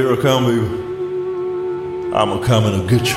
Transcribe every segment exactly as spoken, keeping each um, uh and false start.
here I come, baby. I'm coming to get you.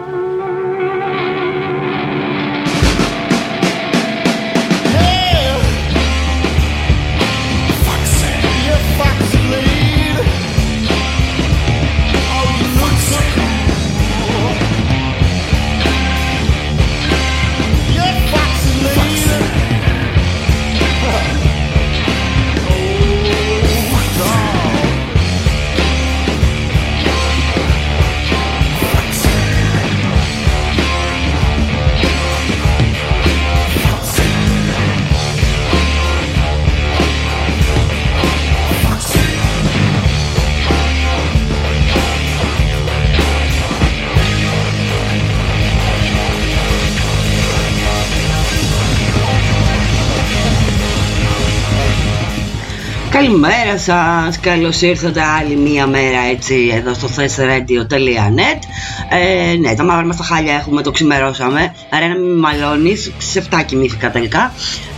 Καλημέρα σας, καλώς ήρθατε άλλη μία μέρα έτσι εδώ στο thesradio τελεία net. ε, Ναι, τα μαύρα μας τα χάλια έχουμε, το ξημερώσαμε. Άρα να μην μαλώνεις, στις επτά κοιμήθηκα τελικά.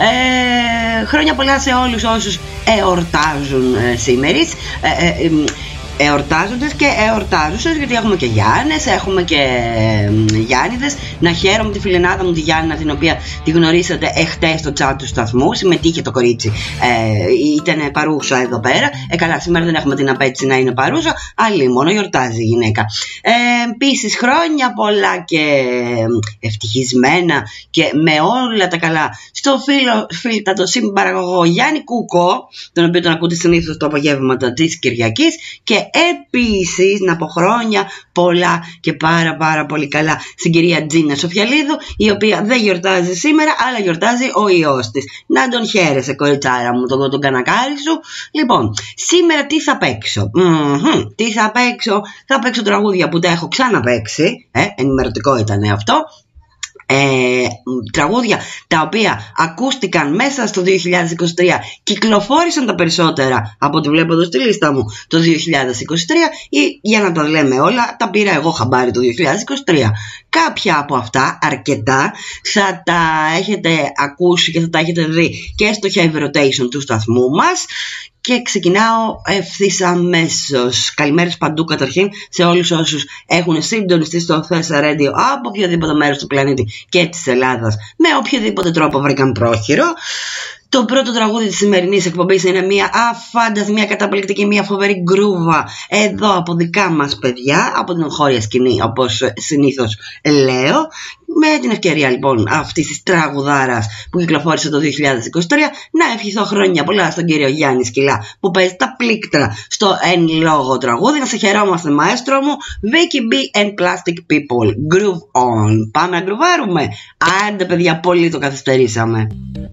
ε, Χρόνια πολλά σε όλους όσους εορτάζουν ε, σήμερις, ε, ε, ε, εορτάζοντες και εορτάζουσες, γιατί έχουμε και Γιάννες, έχουμε και ε, Γιάννηδες. Να χαίρομαι τη φιλενάδα μου τη Γιάννα, την οποία τη γνωρίσατε εχτες στο chat του σταθμού. Συμμετείχε το κορίτσι, ε, ήταν παρούσα εδώ πέρα. Ε, καλά, σήμερα δεν έχουμε την απέτηση να είναι παρούσα, αλλή μόνο γιορτάζει η γυναίκα. Ε, Επίσης, χρόνια πολλά και ευτυχισμένα και με όλα τα καλά στο φίλο, φίλτατο συμπαραγωγό Γιάννη Κούκο, τον οποίο τον ακούτε συνήθως το απογεύματα της Κυριακής. Και επίσης να πω χρόνια πολλά και πάρα πάρα πολύ καλά στην κυρία Τζίνα Σοφιαλίδου, η οποία δεν γιορτάζει σήμερα, αλλά γιορτάζει ο ιός της. Να τον χαίρεσαι, κοριτσάρα μου, τον, τον κανακάρι σου. Λοιπόν, σήμερα τι θα παίξω? Mm-hmm. Τι θα παίξω? Θα παίξω τραγούδια που τα έχω ξαναπαίξει, ε, ενημερωτικό ήταν αυτό. Ε, τραγούδια τα οποία ακούστηκαν μέσα στο δύο χιλιάδες είκοσι τρία, κυκλοφόρησαν τα περισσότερα από ό,τι βλέπω εδώ στη λίστα μου το δύο χιλιάδες είκοσι τρία, ή για να τα λέμε όλα, τα πήρα εγώ χαμπάρι το δύο χιλιάδες είκοσι τρία. Κάποια από αυτά, αρκετά, θα τα έχετε ακούσει και θα τα έχετε δει και στο Heavy Rotation του σταθμού μας. Και ξεκινάω ευθύς αμέσως. Καλημέρες παντού καταρχήν σε όλους όσους έχουν συντονιστεί στο thesradio από οποιοδήποτε μέρος του πλανήτη και της Ελλάδας, με οποιοδήποτε τρόπο βρήκαν πρόχειρο. Το πρώτο τραγούδι της σημερινής εκπομπής είναι μια αφάνταστη, μια καταπληκτική, μια φοβερή γκρούβα εδώ από δικά μας παιδιά, από την εγχώρια σκηνή, όπως συνήθως λέω. Με την ευκαιρία λοιπόν αυτής της τραγουδάρας που κυκλοφόρησε το δύο χιλιάδες είκοσι τρία, να ευχηθώ χρόνια πολλά στον κύριο Γιάννη Σκυλά που παίζει τα πλήκτρα στο εν λόγω τραγούδι. Να σε χαιρόμαστε, μαέστρο μου. Vicky B and Plastic People, Groove On. Πάμε να γκρουβάρουμε? Άντε παιδιά, πολύ το καθυστερήσαμε.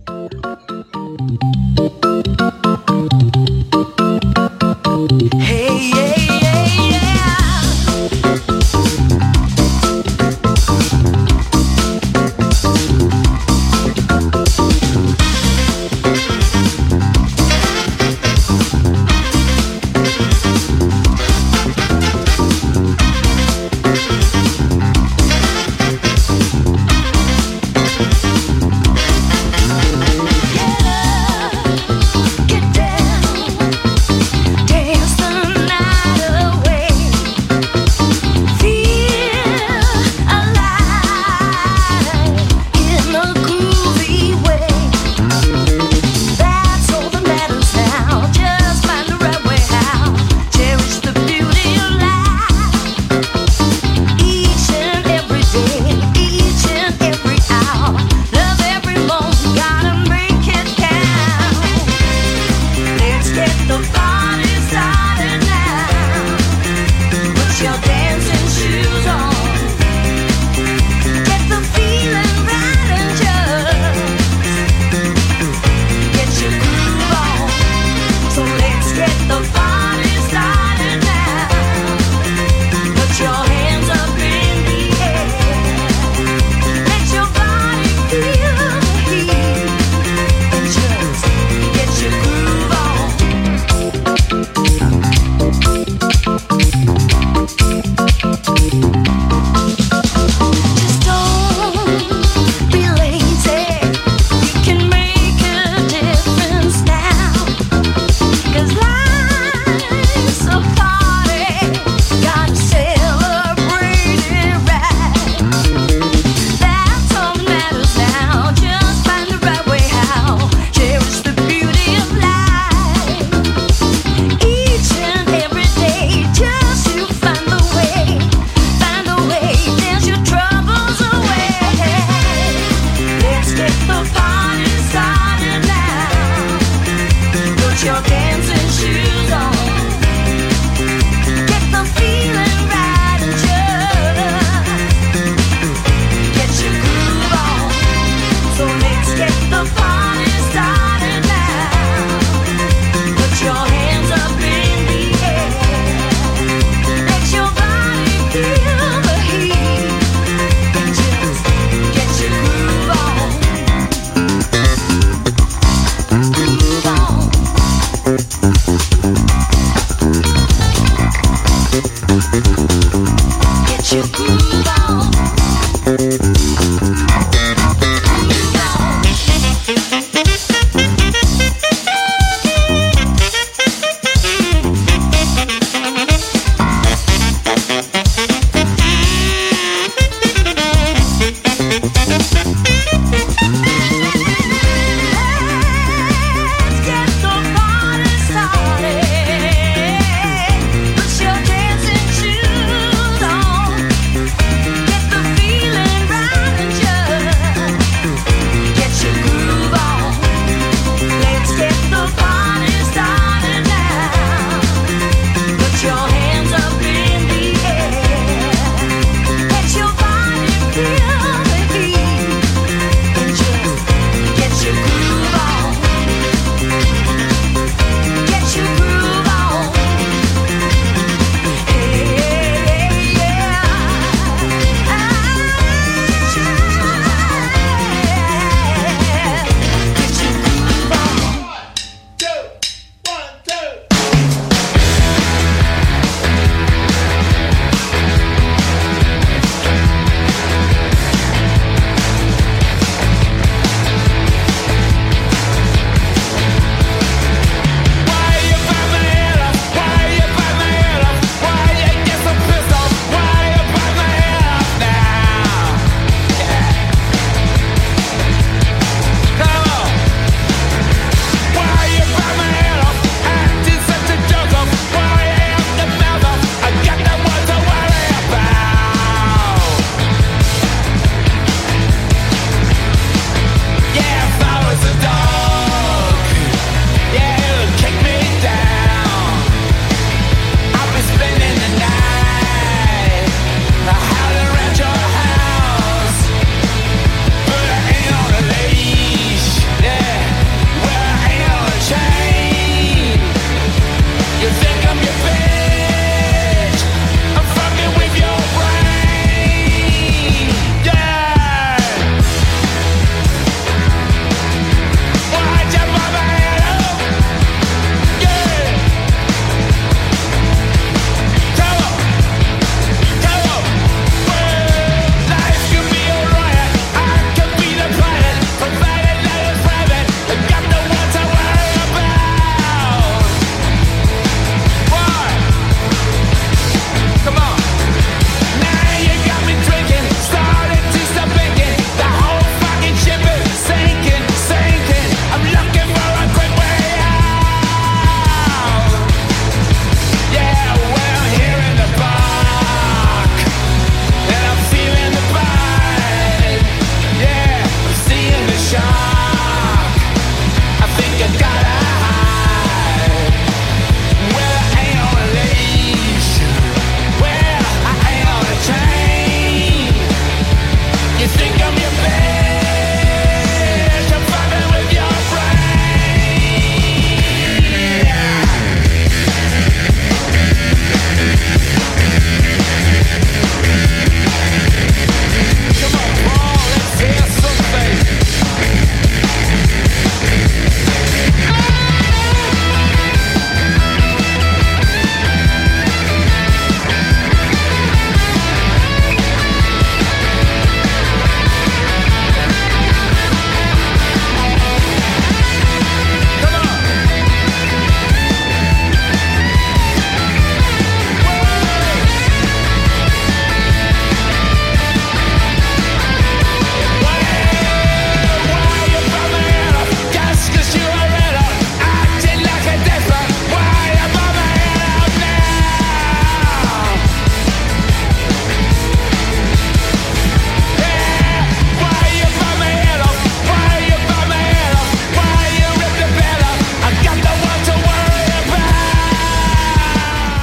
Hey, yeah. We'll be right back.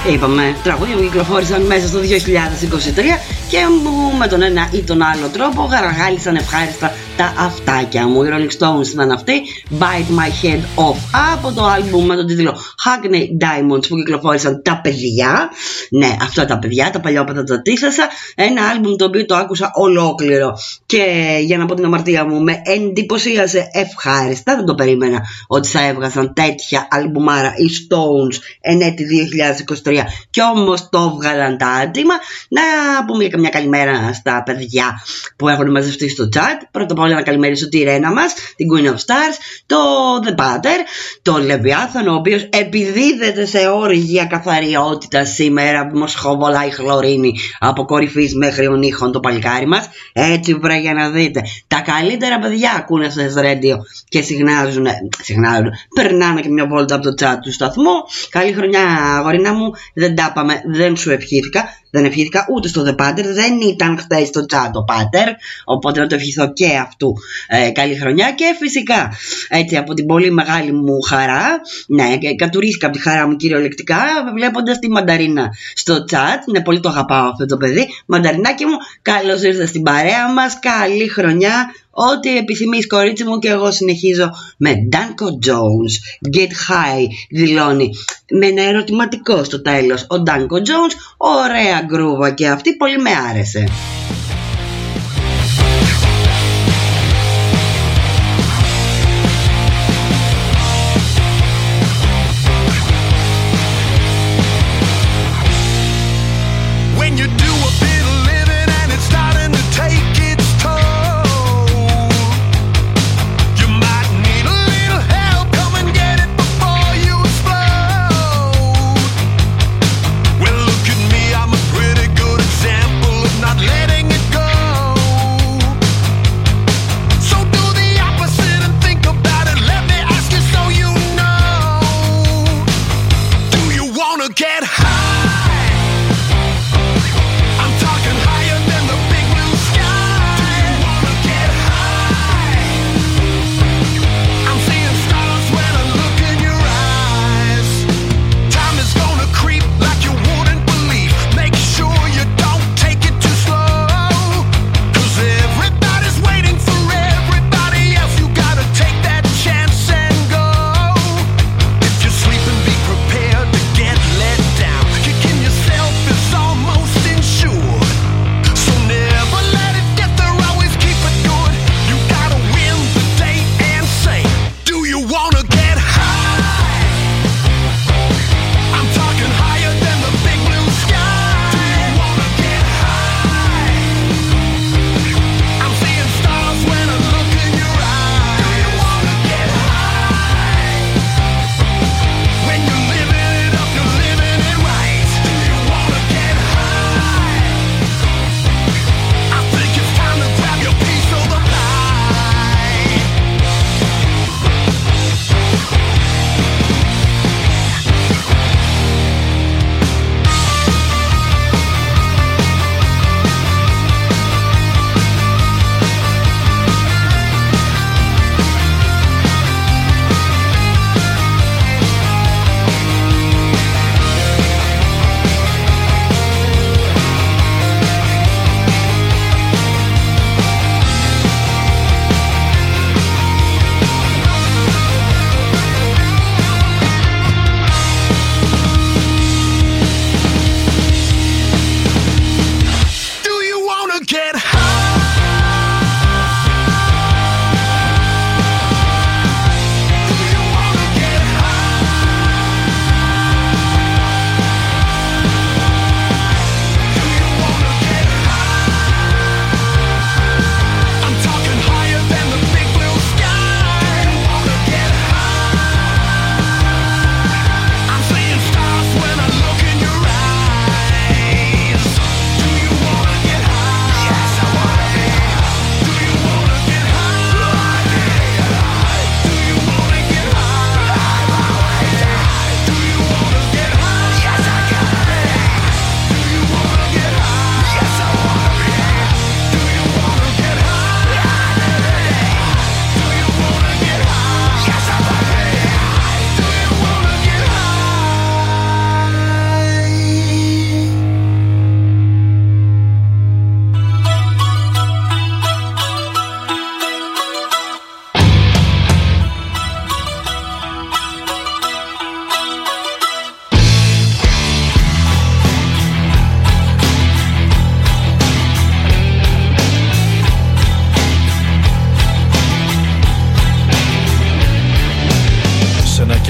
Είπαμε, τραγούδια που κυκλοφόρησαν μέσα στο δύο χιλιάδες είκοσι τρία και μου με τον ένα ή τον άλλο τρόπο γαργάλισαν ευχάριστα τα αυτάκια μου. Οι Rolling Stones ήταν αυτοί, Bite My Head Off, από το άλμπουμ με τον τίτλο Hackney Diamonds που κυκλοφόρησαν τα παιδιά. Ναι, αυτά τα παιδιά, τα παλιόπατα τα τίσασα. Ένα άλμπουμ το οποίο το άκουσα ολόκληρο και για να πω την αμαρτία μου με εντυπωσίασε ευχάριστα. Δεν το περίμενα ότι θα έβγαζαν τέτοια αλμπουμάρα οι Stones εν έτη δύο χιλιάδες είκοσι τρία και όμως το βγάλαν τα άτιμα. Να πούμε και μια καλημέρα στα παιδιά που έχουν μαζευτεί στο chat. Πρώτα απ' όλα να καλημερίσω τη Ρένα μας, την Queen of Stars, το The Butter, το Leviathan, ο οποίος επιδίδεται σε όργια καθαριότητα σήμερα που μας χοβολάει χλωρίνη από κορυφής μέχρι ονείχων το παλικάρι μας. Έτσι βρε για να δείτε. Τα καλύτερα παιδιά ακούνε στο Radio και συχνάζουν, συχνάζουν, περνάνε και μια βόλτα από το chat του σταθμού. Καλή χρονιά αγορίνα μου, δεν τα πάμε, δεν σου ευχήθηκα. Δεν ευχήθηκα ούτε στο The Pater, δεν ήταν χθες στο chat ο Pater, οπότε να το ευχηθώ και αυτού ε, καλή χρονιά. Και φυσικά έτσι από την πολύ μεγάλη μου χαρά, ναι, κατουρίστηκα από τη χαρά μου κυριολεκτικά βλέποντας τη Μανταρίνα στο chat. Ναι, πολύ το αγαπάω αυτό το παιδί. Μανταρινάκι μου, καλώς ήρθες στην παρέα μας, καλή χρονιά. Ό,τι επιθυμείς κορίτσι μου, και εγώ συνεχίζω με Danko Jones, Get High, δηλώνει με ένα ερωτηματικό στο τέλος ο Danko Jones. Ωραία γκρούβα και αυτή, πολύ με άρεσε. Letting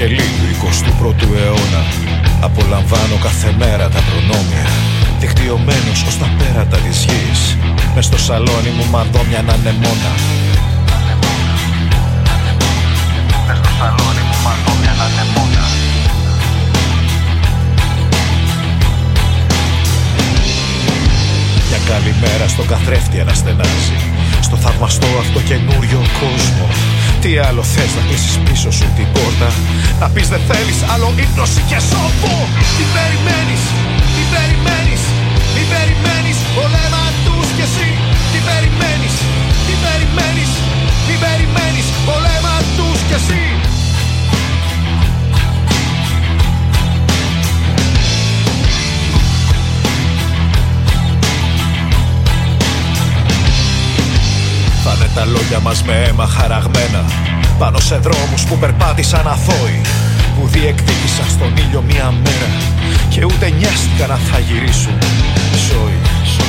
τελεί του εικοστού πρώτου αιώνα. Απολαμβάνω κάθε μέρα τα προνόμια, δικτυωμένος ως τα πέρατα της γης. Μες στο σαλόνι μου μαδόμια να ανεμόνα. Μες στο σαλόνι μου μαδόμια να ανεμόνα. Μια καλημέρα στο καθρέφτη αναστενάζει, στο θαυμαστό αυτό καινούριο κόσμο. Τι άλλο θες να κλείσεις πίσω σου την πόρτα, να πεις δεν θέλεις άλλο ύπνωση και σώπο. Τι περιμένεις, τι περιμένεις, τι περιμένεις, πολέμα τους κι εσύ. Τι περιμένεις, τι περιμένεις, τι περιμένεις, πολέμα τους κι εσύ. Θα είναι τα λόγια μας με αίμα χαραγμένα πάνω σε δρόμους που περπάτησαν αθώοι, που διεκδίκησαν στον ήλιο μία μέρα και ούτε νοιάστηκαν αν θα γυρίσουν ζωή.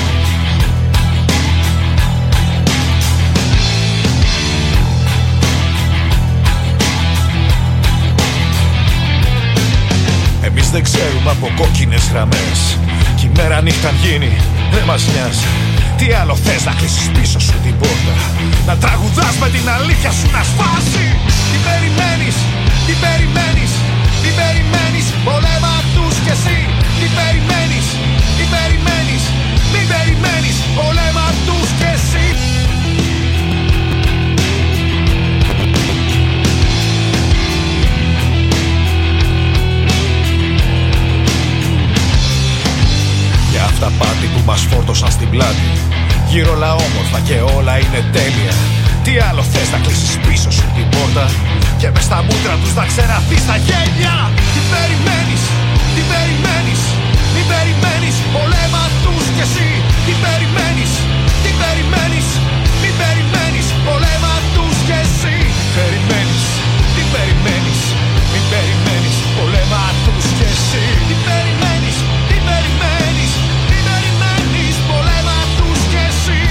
Εμείς δεν ξέρουμε από κόκκινες γραμμές, κι η μέρα νύχτα γίνει, δεν μας νοιάζει. Τι άλλο θες να κλείσεις πίσω σου την πόρτα, να τραγουδάς με την αλήθεια σου να σπάσει. Τι περιμένεις, τι περιμένεις, τι περιμένεις, πολέμα τους κι εσύ. Τι περιμένεις, τι περιμένεις, τι περιμένεις, πολέμα τους κι εσύ. Για αυτά πάτη που μας φόρτωσαν στην πλάτη, γύρω όλα όμορφα και όλα είναι τέλεια. Τι άλλο θες να κλείσεις πίσω σου την πόρτα και μες στα μούτρα τους να ξεραθεί στα γέλια. Τι περιμένεις, τι περιμένεις, τι περιμένεις, πολέμα τους κι εσύ. Τι περιμένεις, τι περιμένεις, τι περιμένεις, πολέμα τους κι εσύ. Περιμένεις, τι περιμένεις, τι περιμένεις, πολέμα τους κι εσύ. Τι περιμένεις, τι περιμένεις, τι περιμένεις, πολέμα τους κι εσύ.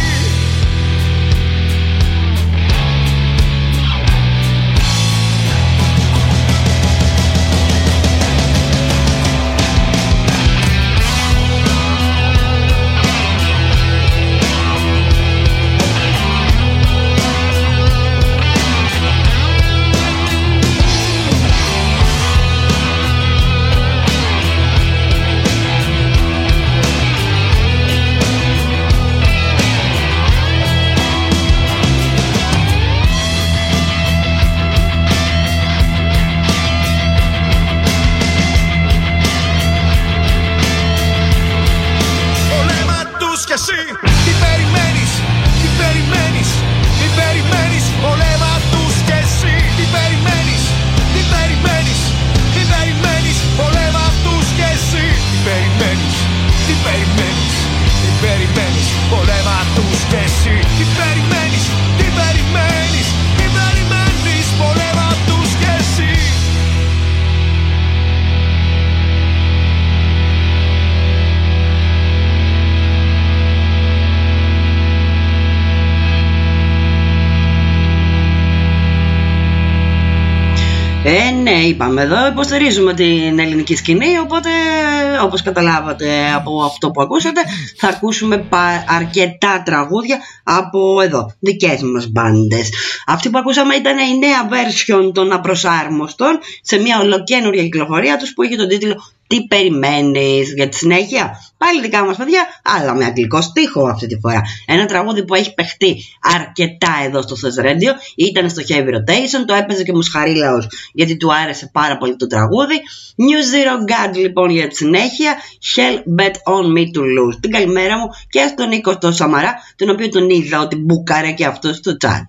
Ε, ναι, είπαμε εδώ, υποστηρίζουμε την ελληνική σκηνή, οπότε όπως καταλάβατε από αυτό που ακούσατε, θα ακούσουμε πα- αρκετά τραγούδια από εδώ, δικές μας μπάντες. Αυτή που ακούσαμε ήταν η νέα version των Απροσάρμοστων σε μια ολοκαίνουργια κυκλοφορία τους που είχε τον τίτλο «Τι περιμένεις». Για τη συνέχεια πάλι δικά μας παιδιά, αλλά με αγγλικό στίχο αυτή τη φορά. Ένα τραγούδι που έχει παιχτεί αρκετά εδώ στο Thess Radio, ήταν στο Heavy Rotation, το έπαιζε και Μουσχαρίλαος γιατί του άρεσε πάρα πολύ το τραγούδι. New Zero God λοιπόν για τη συνέχεια, Hell Bet On Me To Lose. Την καλημέρα μου και στον Νίκο στο Σαμαρά, τον οποίο τον είδα ότι μπουκάρε και αυτό στο chat.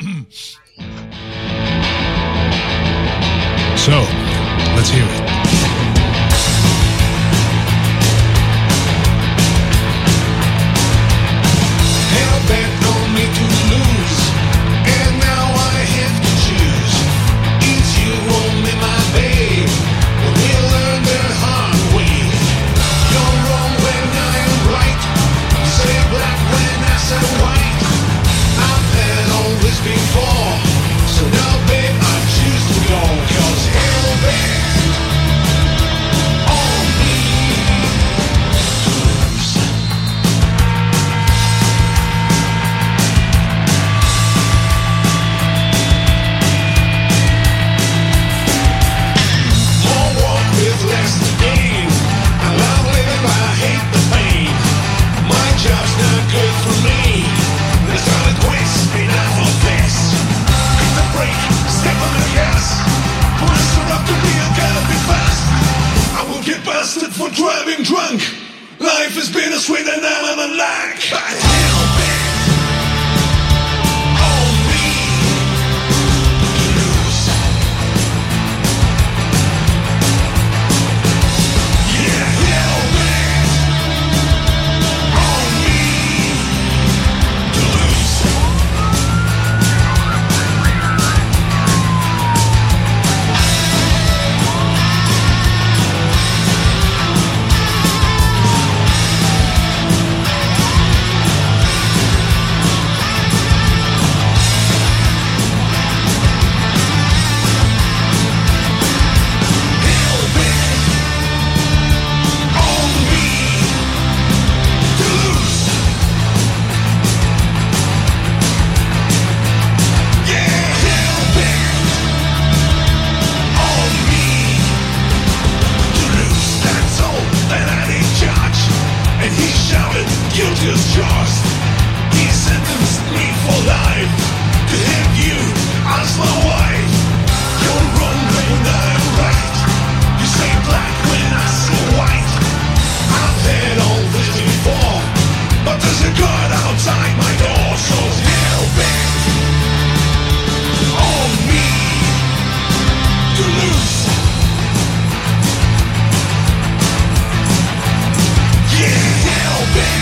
So, let's hear it. Before, so now babe I choose to go, 'cause hell, babe the lack, but hell-bent on me to lose. Yeah, hell-bent on me to lose. Guilty as charged. He sentenced me for life to have you as my wife. You're wrong when I'm right. You say black when I say white. I've had all this before, but there's a God outside my door, so hell-bent on me to lose. Yeah, hell-bent.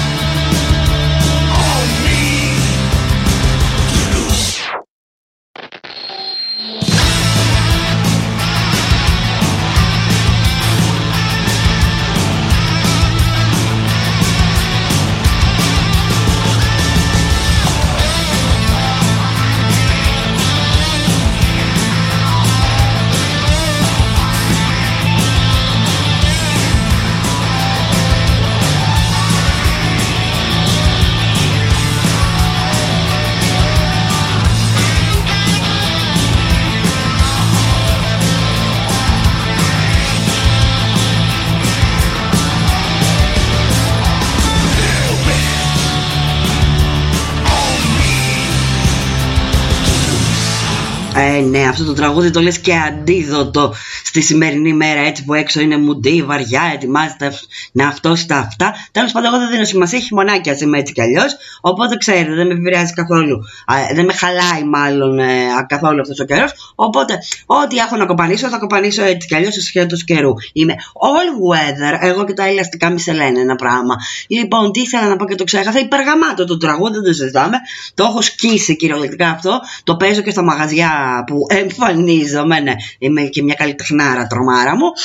Ε, ναι, αυτό το τραγούδι το λες και αντίδοτο στη σημερινή μέρα, έτσι που έξω είναι μουντή, βαριά, ετοιμάζεται να αυτόσει τα αυτά. Τέλος πάντων, εγώ δεν δίνω σημασία, χειμωνάκια είμαι έτσι κι αλλιώς. Οπότε ξέρετε, δεν με επηρεάζει καθόλου. Ε, δεν με χαλάει μάλλον ε, καθόλου αυτός ο καιρός. Οπότε, ό,τι έχω να κοπανίσω, θα κοπανίσω έτσι κι αλλιώς σε σχέδιο καιρού. Είμαι all weather, εγώ και τα ελαστικά μη σε λένε ένα πράγμα. Λοιπόν, τι ήθελα να πω και το ξέχασα. Υπεργαμάτο το τραγούδι, δεν το συζητάμε. Το έχω σκίσει κυριολεκτικά αυτό. Το παίζω και στα μαγαζιά που εμφανίζομαι, ναι, είμαι και μια καλή τεχνάρα τρομάρα μου.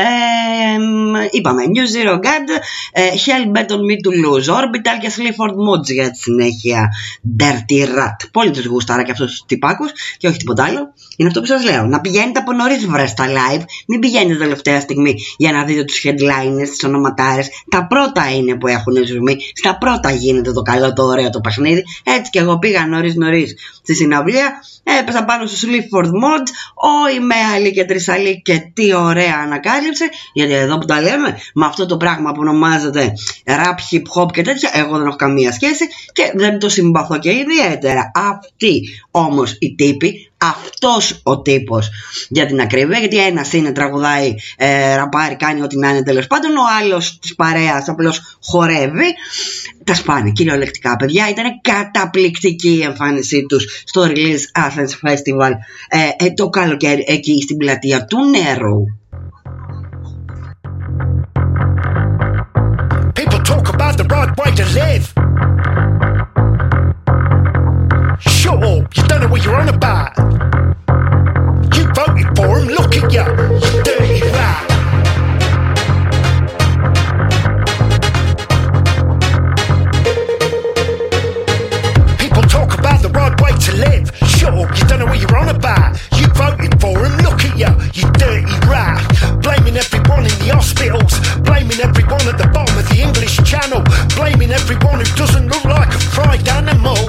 Ε, είπαμε New Zero God, ε, Hell Bet on Me to Lose, Orbital και Sleaford Moods για τη συνέχεια, Dirty Rat. Πολύ τους γούσταρα και αυτούς τους τυπάκους και όχι τίποτα άλλο. Είναι αυτό που σας λέω, να πηγαίνετε από νωρίς βρε στα live, μην πηγαίνετε τελευταία στιγμή για να δείτε τους headliners, τις ονοματάρες. Τα πρώτα είναι που έχουν ζουμί, στα πρώτα γίνεται το καλό, το ωραίο το παιχνίδι. Έτσι και εγώ πήγα νωρίς νωρίς στη συναυλία, έπεσα πάνω στο Sleaford Moods, όι με άλλη και τρισαλή, και τι ωραία ανακάλυψη, γιατί εδώ που τα λέμε με αυτό το πράγμα που ονομάζεται rap, hip hop και τέτοια, εγώ δεν έχω καμία σχέση και δεν το συμπαθώ και ιδιαίτερα. Αυτοί όμως οι τύποι, αυτός ο τύπος για την ακρίβεια, γιατί ένας είναι τραγουδάει, ε, ραπάρει, κάνει ό,τι να είναι τέλος πάντων, ο άλλος της παρέας απλώς χορεύει. Τα σπάνε κυριολεκτικά, παιδιά. Ήταν καταπληκτική η εμφάνισή τους στο Release Athens Festival ε, ε, το καλοκαίρι εκεί στην πλατεία του Νερού. People talk about the right way to live. Shut up, you don't know what you're on about. You voted for him, look at you, you dirty rat. People talk about the right way to live. Shut up, you don't know what you're on about. You voted for him, look at you, you dirty rat. Blaming everyone in the hospitals, blaming everyone at the bottom of the English Channel, blaming everyone who doesn't look like a fried animal.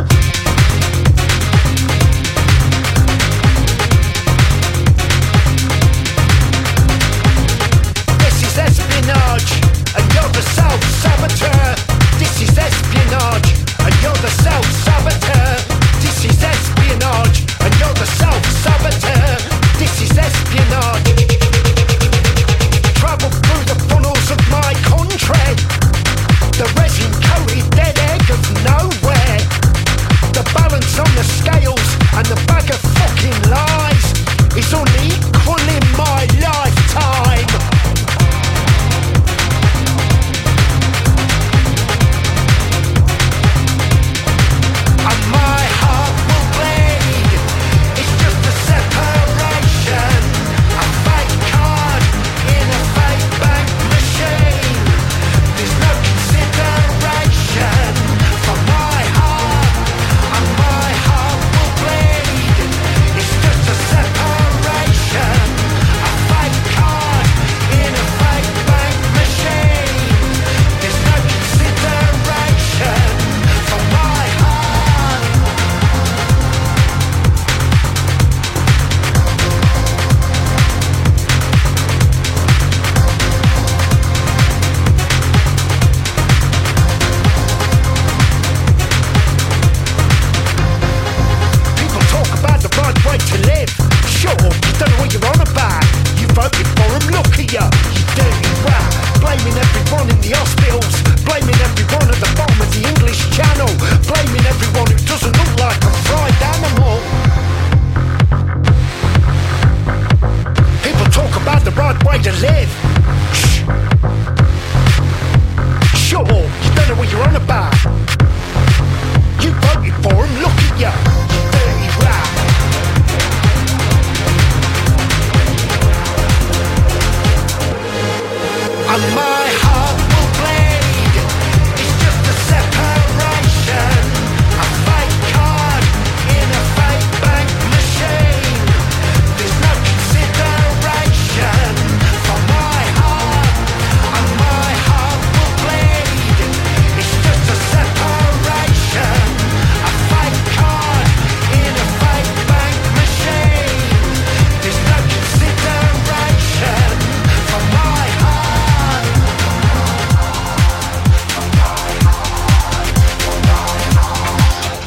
This is espionage, and you're the self-saboteur. This is espionage, and you're the self-saboteur. This is espionage, and you're the self-saboteur.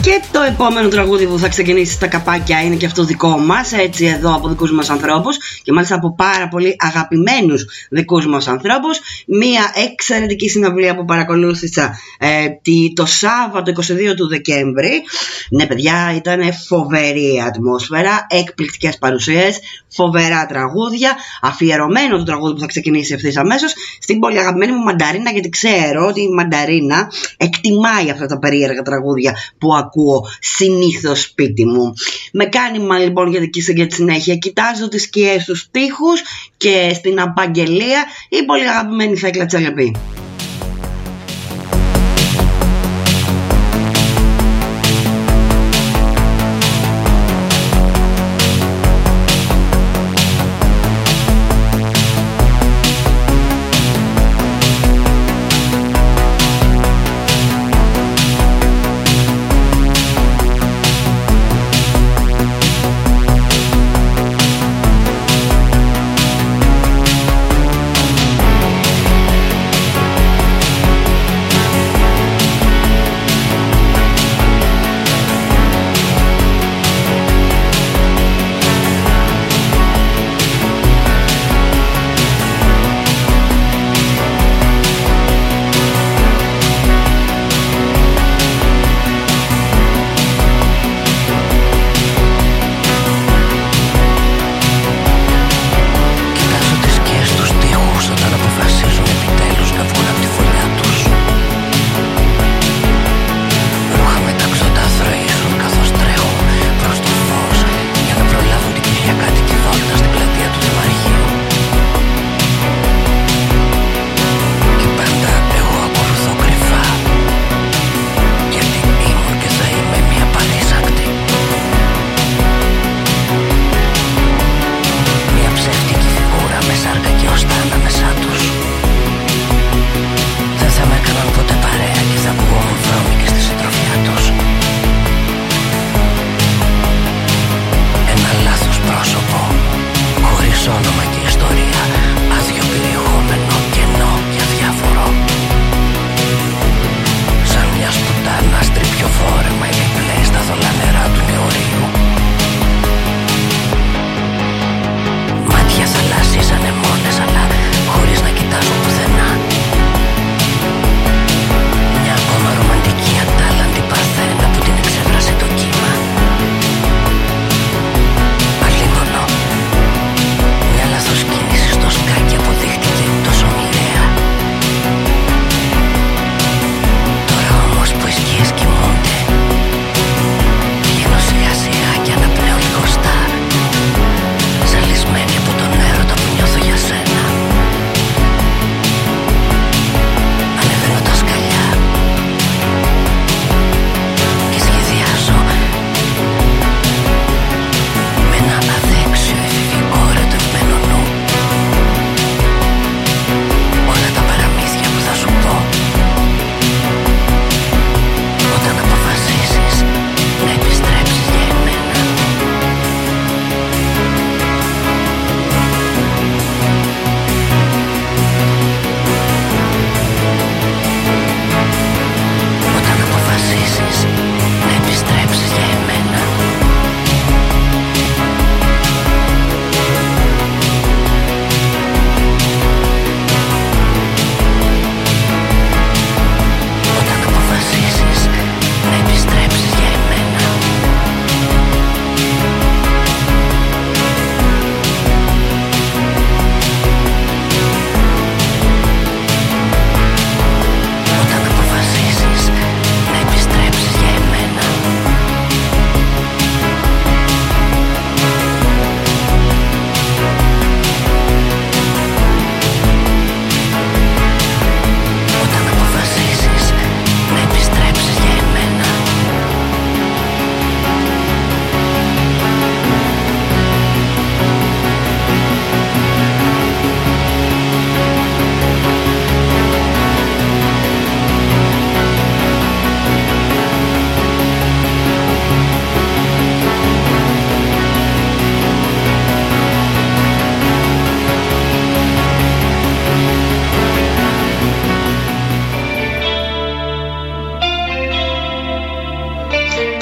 Και το επόμενο τραγούδι που θα ξεκινήσει στα καπάκια είναι και αυτό δικό μας, έτσι εδώ από δικούς μας ανθρώπους και μάλιστα από πάρα πολύ αγαπημένους δικούς μας ανθρώπους. Μία εξαιρετική συναυλία που παρακολούθησα ε, το Σάββατο είκοσι δύο του Δεκέμβρη. Ναι παιδιά, ήταν φοβερή ατμόσφαιρα, εκπληκτικές παρουσίες, φοβερά τραγούδια. Αφιερωμένο το τραγούδι που θα ξεκινήσει ευθύς αμέσως στην πολύ αγαπημένη μου Μανταρίνα, γιατί ξέρω ότι η Μανταρίνα εκτιμάει αυτά τα περίεργα τραγούδια που ακούω συνήθως σπίτι μου. Με κάνει μα λοιπόν γιατί και τη συνέχεια κοιτάζω τις σκιές στους τοίχους και στην απαγγελία η πολύ αγαπημένη Θέκλα Τσαλεπή.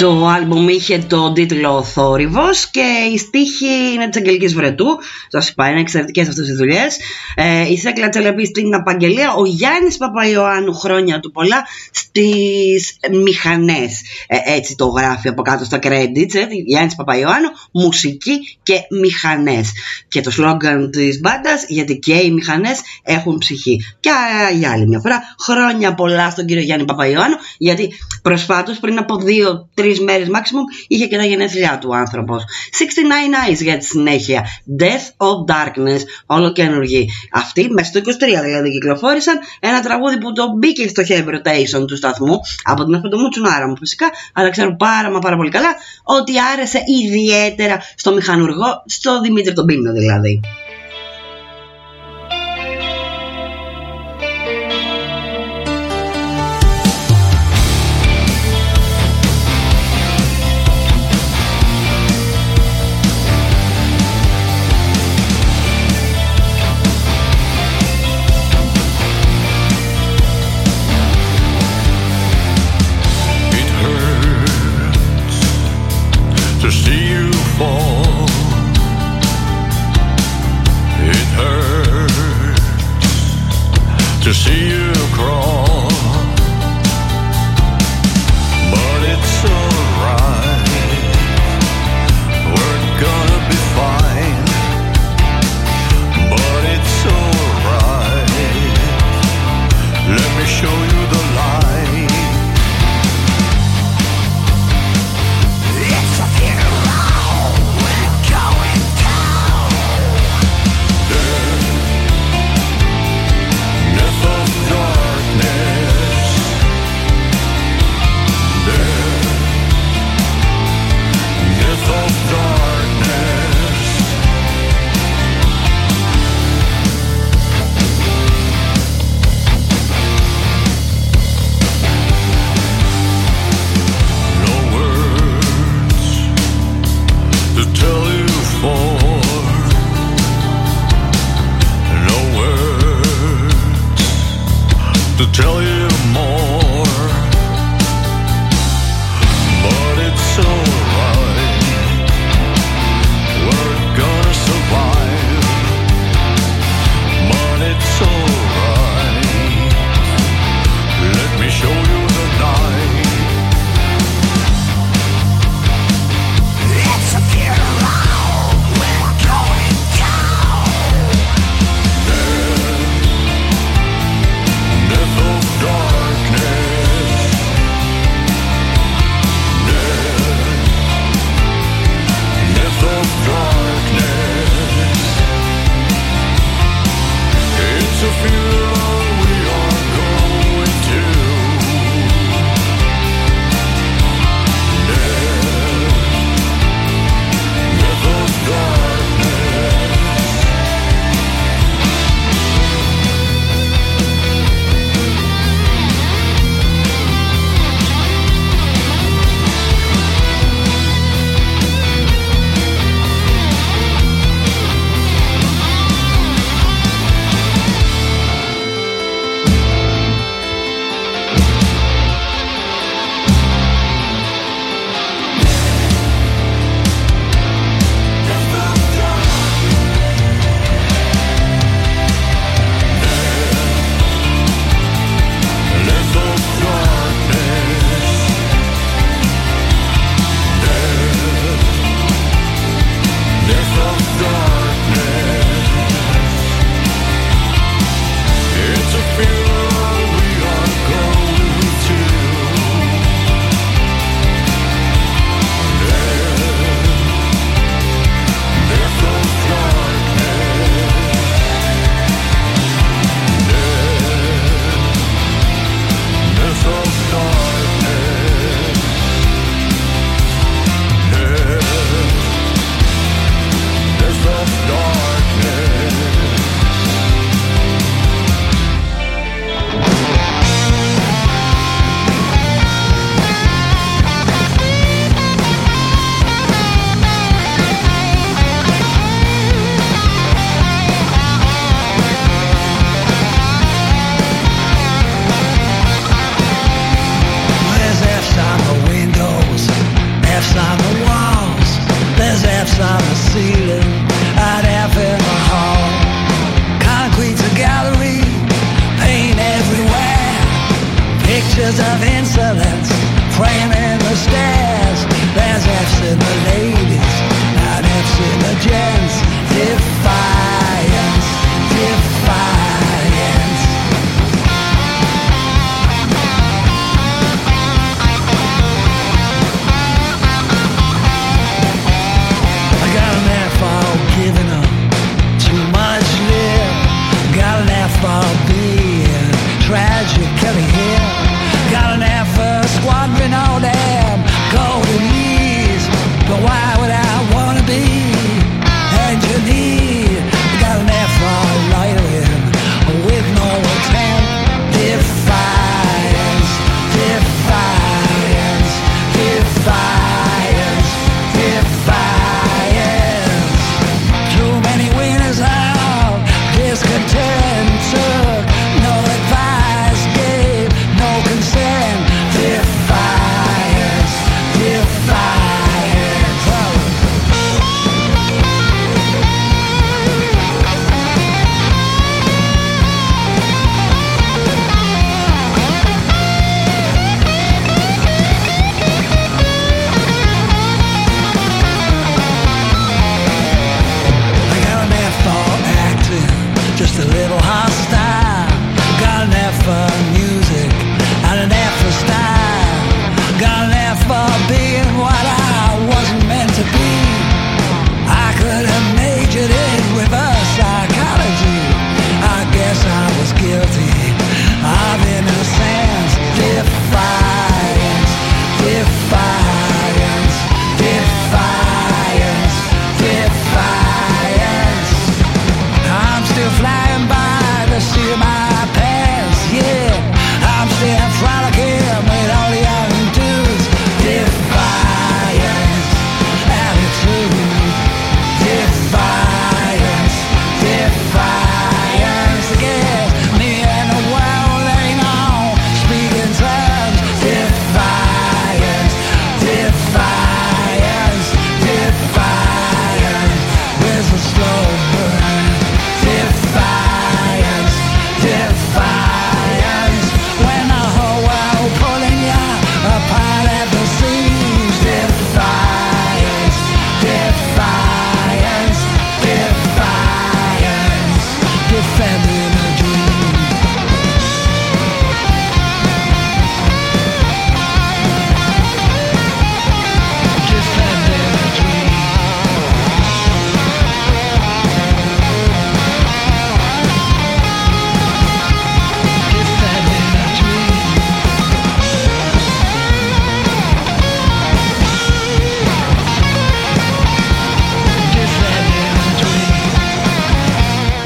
Το άλμπουμ είχε τον τίτλο Θόρυβος και η στίχη είναι της Αγγελικής Βρετού. Σας είπα, είναι εξαιρετικές αυτές οι δουλειές. Ε, η Θέκλα Τσελεπή στην απαγγελία. Ο Γιάννης Παπαϊωάννου, χρόνια του πολλά, στις μηχανές. Ε, έτσι το γράφει από κάτω στα credits. Ε, Γιάννης Παπαϊωάννου, μουσική και μηχανές. Και το σλόγγαν της μπάντας, γιατί και οι μηχανές έχουν ψυχή. Και για άλλη μια φορά, χρόνια πολλά στον κύριο Γιάννη Παπαϊωάννου, γιατί προσφάτως πριν από δύο τρεις μέρες maximum είχε και τα γενέθλιά του ο άνθρωπος. εξήντα εννέα Eyes για τη συνέχεια. Death of Darkness, όλο καινούργοι. Αυτοί μέσα στο είκοσι τρία δηλαδή κυκλοφόρησαν ένα τραγούδι που το μπήκε στο heavy rotation του σταθμού από την Αφεντομού Τσουνάρα μου φυσικά, αλλά ξέρω πάρα μα πάρα πολύ καλά ότι άρεσε ιδιαίτερα στο μηχανουργό, στο Δημήτρη τον Πίνο δηλαδή. To see you fall,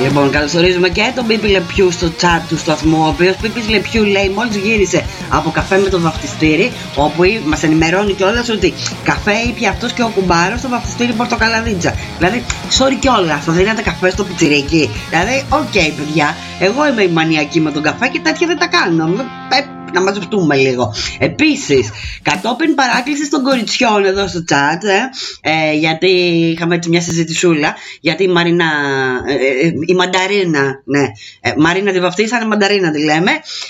Λοιπόν, καλωσορίζουμε και τον Πίπη Λεπιού στο chat του σταθμού, ο οποίος Πίπης Λεπιού λέει μόλις γύρισε από καφέ με το βαφτιστήρι, όπου μας ενημερώνει κιόλας ότι καφέ ήπια αυτός και ο κουμπάρος στο βαφτιστήρι Πορτοκαλαδίτσα. Δηλαδή, sorry κιόλας, θα δίνατε καφέ στο πιτσιρίκι. Δηλαδή, οκ, okay, παιδιά, εγώ είμαι η μανιακή με τον καφέ και τέτοια δεν τα κάνω. Να μαζευτούμε λίγο. Επίσης, κατόπιν παράκλησης των κοριτσιών εδώ στο chat, ε, ε, γιατί είχαμε έτσι μια συζητησούλα, γιατί η Μαρίνα, ε, ε, η Μανταρίνα, ναι, ε, Μαρίνα τη βαφτίσανε, Μανταρίνα τη λέμε,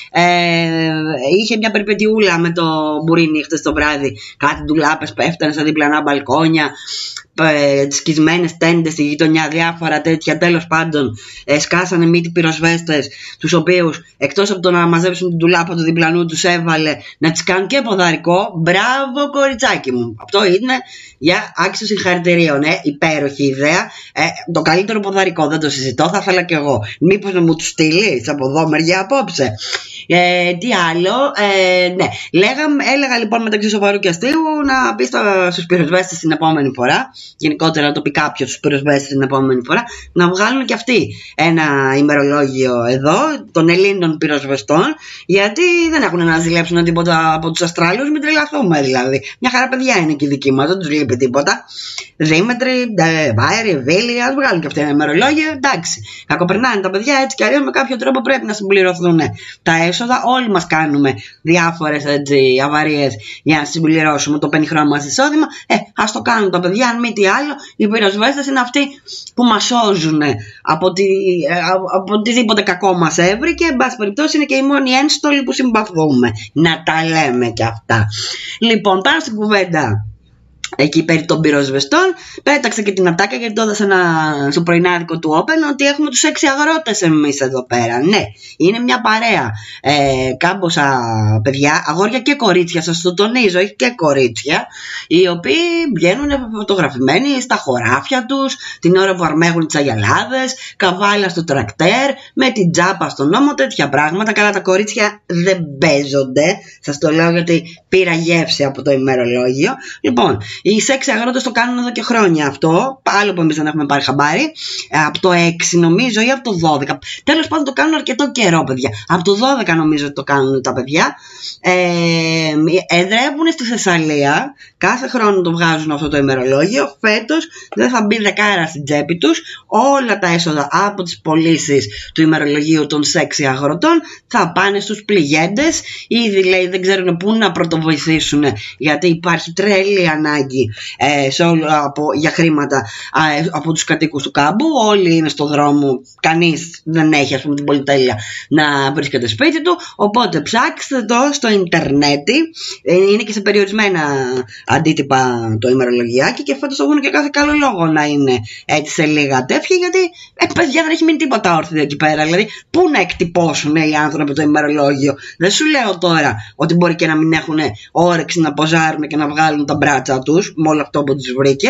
ε, είχε μια περιπετειούλα με το μπουρίνι χτες το βράδυ, κάτι ντουλάπες πέφτανε στα διπλανά μπαλκόνια, σκισμένες τέντες στη γειτονιά, διάφορα τέτοια. Τέλος πάντων, ε, σκάσανε μύτη πυροσβέστες, τους οποίους εκτός από το να μαζέψουν την τουλάπα του διπλανού, τους έβαλε να τις κάνουν και ποδαρικό. Μπράβο, κοριτσάκι μου. Αυτό είναι για άξιο συγχαρητηρίων. Ε. Υπέροχη ιδέα. Ε, το καλύτερο ποδαρικό, δεν το συζητώ. Θα ήθελα κι εγώ. Μήπως να μου του στείλει από εδώ μεριά απόψε. Ε, τι άλλο, ε, ναι. Λέγαμε, έλεγα λοιπόν μεταξύ σοβαρού και αστείου να πει στους πυροσβέστες την επόμενη φορά, γενικότερα να το πει κάποιος στους πυροσβέστες την επόμενη φορά, να βγάλουν και αυτοί ένα ημερολόγιο εδώ των Ελλήνων πυροσβεστών, γιατί δεν έχουν να ζηλέψουν τίποτα από τους Αστράλους, μην τρελαθούμε δηλαδή. Μια χαρά παιδιά είναι και οι δικοί μας, δεν τους λείπει τίποτα. Δήμετρη, Βάιρη, Βίλη, ας βγάλουν και αυτοί ένα ημερολόγιο, εντάξει. Κακοπερνάνε τα παιδιά έτσι κι αλλιώς, με κάποιο τρόπο πρέπει να συμπληρωθούν τα έσοδα. Όλοι μας κάνουμε διάφορες έτσι αβαρίες για να συμπληρώσουμε το πενιχρό μας εισόδημα. Ε, ας το κάνουν τα παιδιά, αν μη τι άλλο. Οι πυροσβέστες είναι αυτοί που μας σώζουν από, τη, από οτιδήποτε κακό μας έβρι και εν πάση περιπτώσει είναι και οι μόνοι ένστολοι που συμπαθούμε. Να τα λέμε κι αυτά. Λοιπόν, πάμε στην κουβέντα εκεί περί των πυροσβεστών. Πέταξε και την ατάκα, γιατί το έδωσα στο πρωινάδικο του Open, ότι έχουμε τους έξι αγρότες εμείς εδώ πέρα. Ναι, είναι μια παρέα ε, κάμποσα παιδιά, αγόρια και κορίτσια, σας το τονίζω, έχει και κορίτσια, οι οποίοι βγαίνουν φωτογραφημένοι στα χωράφια τους την ώρα που αρμέγουν τις αγιαλάδες, καβάλα στο τρακτέρ, με την τζάπα στον ώμο, τέτοια πράγματα. Καλά, τα κορίτσια δεν παίζονται, σας το λέω γιατί πήρα γεύση από το ημερολόγιο. Λοιπόν, οι σεξ αγρότες το κάνουν εδώ και χρόνια αυτό. Άλλο που εμείς δεν έχουμε πάρει χαμπάρι. Από το έξι νομίζω ή από το δώδεκα. Τέλος πάντων το κάνουν αρκετό καιρό, παιδιά. Από το δώδεκα νομίζω ότι το κάνουν τα παιδιά. Ε, εδρεύουν στη Θεσσαλία. Κάθε χρόνο το βγάζουν αυτό το ημερολόγιο. Φέτος δεν θα μπει δεκάρα στην τσέπη τους. Όλα τα έσοδα από τις πωλήσεις του ημερολογίου των σεξ αγροτών θα πάνε στους πληγέντες. Ήδη λέει δεν ξέρουν πού να πρωτοβοηθήσουν, γιατί υπάρχει τρέλη ανάγκη Ε, σε όλο, από, για χρήματα ε, από τους κατοίκους του κάμπου. Όλοι είναι στο δρόμο, κανείς δεν έχει ας πούμε την πολυτέλεια να βρίσκεται σπίτι του, οπότε ψάξτε το στο ίντερνετ. ε, είναι και σε περιορισμένα αντίτυπα το ημερολογιάκι και φέτος έχουν και κάθε καλό λόγο να είναι έτσι σε λίγα τέτοια, γιατί ε, παιδιά δεν έχει μείνει τίποτα όρθιο εκεί πέρα. Δηλαδή πού να εκτυπώσουν οι άνθρωποι το ημερολόγιο. Δεν σου λέω τώρα ότι μπορεί και να μην έχουν όρεξη να ποζάρουν και να βγάλουν τα μπράτσα τους με όλο αυτό που τους βρήκε.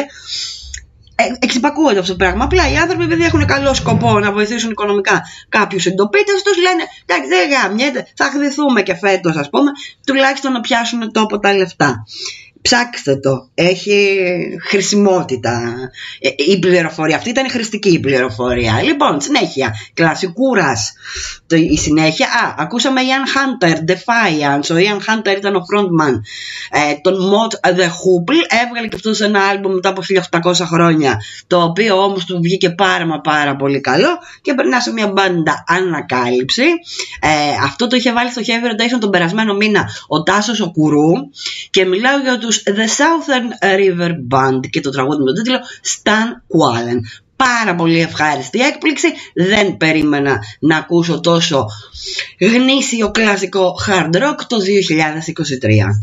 Ε, εξυπακούεται αυτό το πράγμα. Απλά οι άνθρωποι, επειδή έχουν καλό σκοπό να βοηθήσουν οικονομικά κάποιους εντοπίτες, τους λένε εντάξει, δεν γαμιέται, θα χδηθούμε και φέτος, ας πούμε, τουλάχιστον να πιάσουν τόπο τα λεφτά. Ψάξτε το, έχει χρησιμότητα η πληροφορία. Αυτή ήταν η χρηστική πληροφορία. Λοιπόν, συνέχεια, κλασικούρας η συνέχεια. Α, ακούσαμε Ian Hunter, Defiance. Ο Ian Hunter ήταν ο frontman ε, των Mod The Hoople. Έβγαλε και αυτός ένα άλμπομ μετά από χίλια οκτακόσια χρόνια, το οποίο όμως του βγήκε πάρα μα πάρα πολύ καλό και περνά σε μια μπάντα Ανακάλυψη. ε, Αυτό το είχε βάλει στο Heavy Rotation τον περασμένο μήνα ο Τάσος ο Κουρού και μιλάω για τους The Southern River Band και το τραγούδι με τον τίτλο Stan Quallen. Πάρα πολύ ευχάριστη έκπληξη. Δεν περίμενα να ακούσω τόσο γνήσιο κλασικό hard rock το δύο χιλιάδες είκοσι τρία.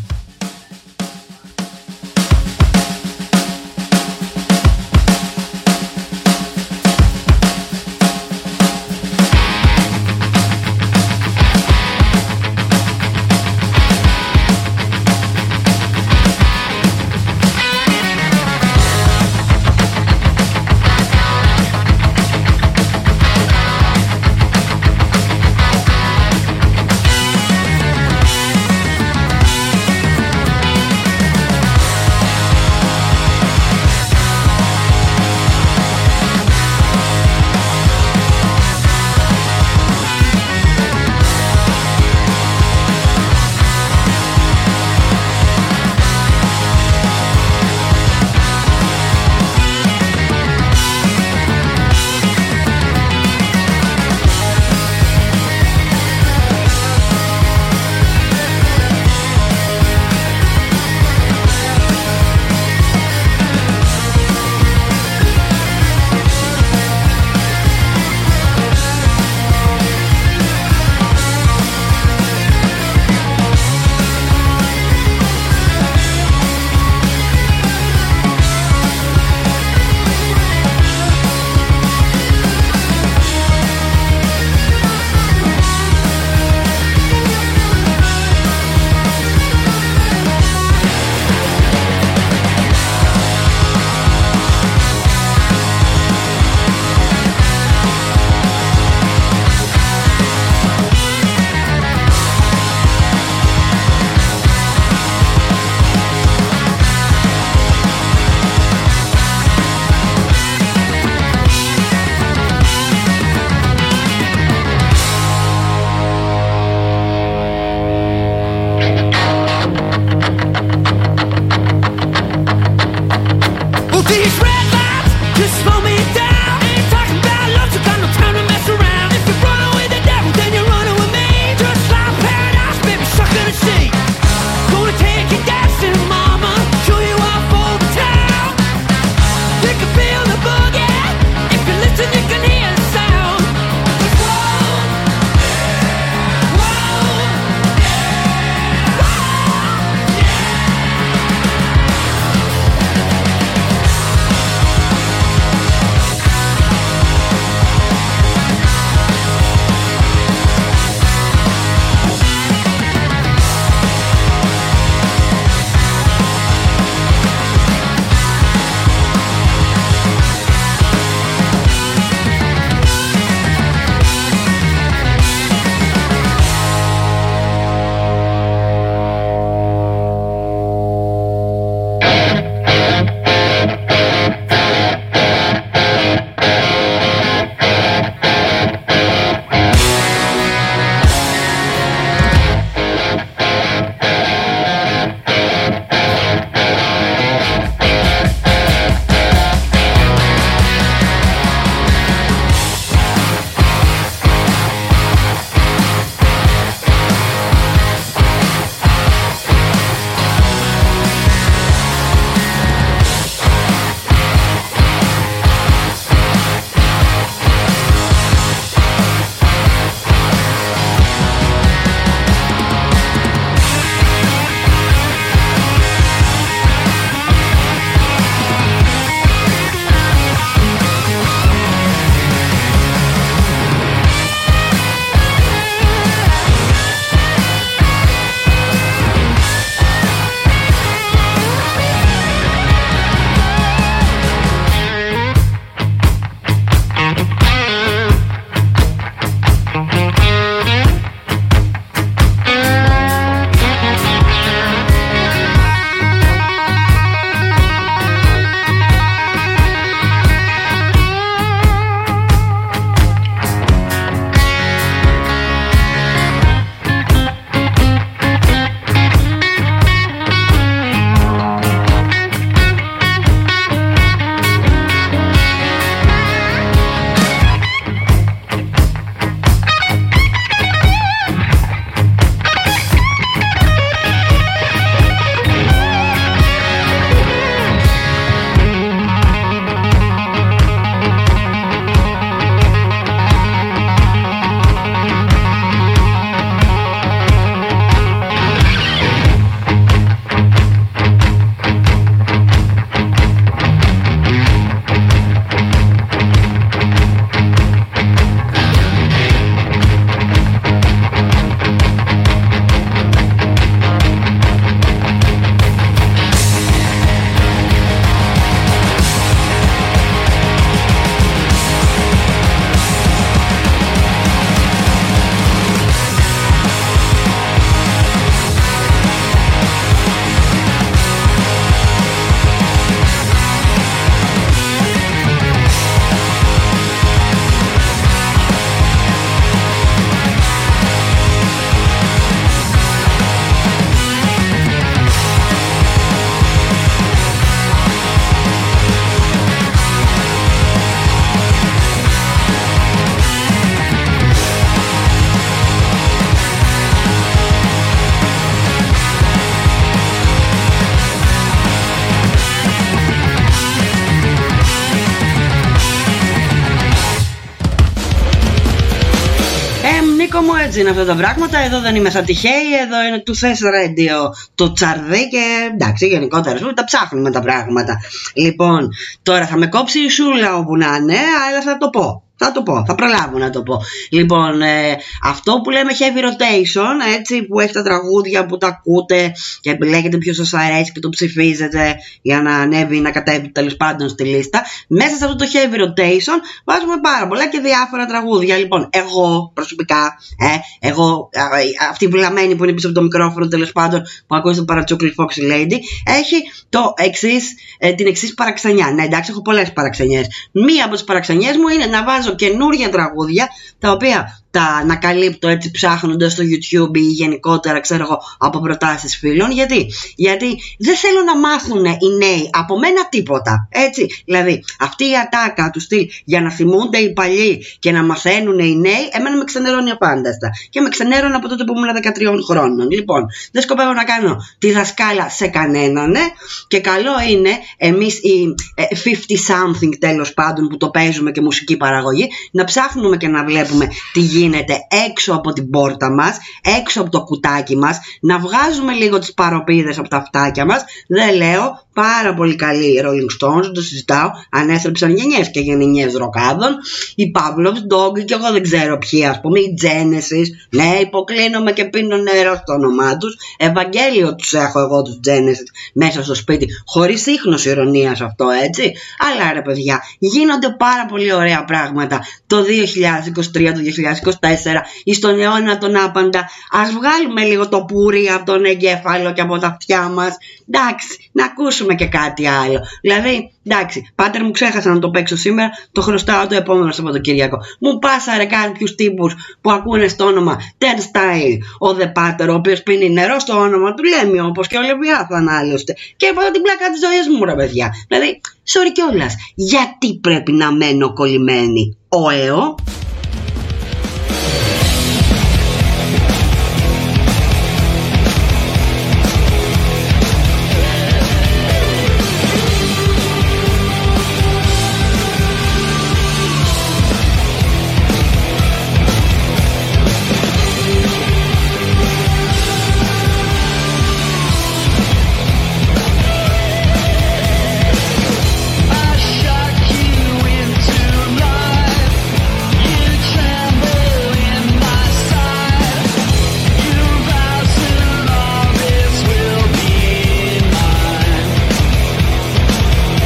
Νίκο μου, έτσι είναι αυτά τα πράγματα. Εδώ δεν είμαι σαν τυχαίοι. Εδώ είναι του θες Radio το τσαρδί. Και εντάξει, γενικότερα τα ψάχνουμε τα πράγματα. Λοιπόν, τώρα θα με κόψει η Σούλα όπου να είναι, αλλά θα το πω. Θα το πω, θα προλάβω να το πω. Λοιπόν, ε, αυτό που λέμε heavy rotation, έτσι, που έχει τα τραγούδια που τα ακούτε και επιλέγετε ποιο σας αρέσει και το ψηφίζετε για να ανέβει, να κατέβει τέλος πάντων στη λίστα. Μέσα σε αυτό το heavy rotation βάζουμε πάρα πολλά και διάφορα τραγούδια. Λοιπόν, εγώ προσωπικά, ε, εγώ, ε, αυτή η βλαμμένη που είναι πίσω από το μικρόφωνο τέλος πάντων, που ακούει το Παρατσούκλι Foxy Lady, έχει το εξής, ε, την εξής παραξενιά. Ναι, εντάξει, έχω πολλές παραξενιές. Μία από τις παραξενιές μου είναι να βάζω καινούργια τραγούδια, τα οποία τα ανακαλύπτω έτσι ψάχνοντας στο YouTube ή γενικότερα, ξέρω εγώ, από προτάσεις φίλων. Γιατί, Γιατί δεν θέλω να μάθουν οι νέοι από μένα τίποτα. Έτσι, δηλαδή αυτή η ατάκα του στυλ για να θυμούνται οι παλιοί και να μαθαίνουν οι νέοι, εμένα με ξενερώνει απάνταστα. Και με ξενέρωνε από τότε που ήμουν δεκατρία χρονών. Λοιπόν, δεν σκοπεύω να κάνω τη δασκάλα σε κανέναν, ναι. Και καλό είναι εμείς οι fifty something τέλος πάντων που το παίζουμε και μουσική παραγωγή, να ψάχνουμε και να βλέπουμε τι γίνεται έξω από την πόρτα μας, έξω από το κουτάκι μας, να βγάζουμε λίγο τις παροπίδες από τα αυτάκια μας. Δεν λέω, πάρα πολύ καλή οι Rolling Stones, το συζητάω, ανέστρεψαν γενιές και γενιές ροκάδων, η Pavlov's Dog και εγώ δεν ξέρω ποιοι, ας πούμε, η Genesis, ναι, υποκλίνομαι και πίνω νερό στο όνομά τους, Ευαγγέλιο τους έχω εγώ τους Genesis μέσα στο σπίτι, χωρίς ίχνος ηρωνίας αυτό, έτσι. Αλλά ρε παιδιά, γίνονται πάρα πολύ ωραία πράγματα το δύο χιλιάδες είκοσι τρία, το δύο χιλιάδες είκοσι τέσσερα ή στον αιώνα τον άπαντα. Ας βγάλουμε λίγο το πούρι από τον εγκέφαλο και από τα αυτιά μας. Εντάξει, να ακούσουμε και κάτι άλλο. Δηλαδή, εντάξει, πάτερ μου, ξέχασα να το παίξω σήμερα, το χρωστάω το επόμενο Σαββατοκύριακο. Μου πάσαρε κάποιους τύπους που ακούνε στο όνομα Turnstile, ο Δε Πάτερ, ο οποίος πίνει νερό στο όνομα του Λέμι, όπως και ο Λεβιάθαν άλλωστε. Και είπα την πλάκα της ζωής μου, ρε παιδιά. Δηλαδή, sorry κιόλας, γιατί πρέπει να μένω κολλημένη ο ΕΟ?